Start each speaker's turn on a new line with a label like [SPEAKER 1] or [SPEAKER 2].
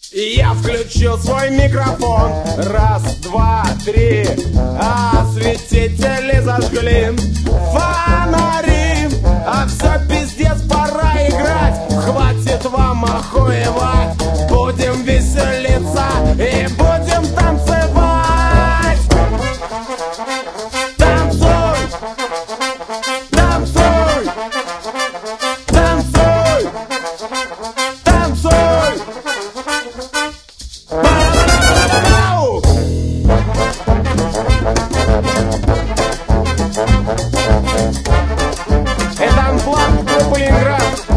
[SPEAKER 1] Я включил свой микрофон. Раз, два, три. Осветители зажгли фонари. А все, пиздец, пора играть. Хватит вам охуевать. Будем веселиться и будем танцевать. Танцуй, танцуй, танцуй, танцуй. Это Анплан, группа Ленинград.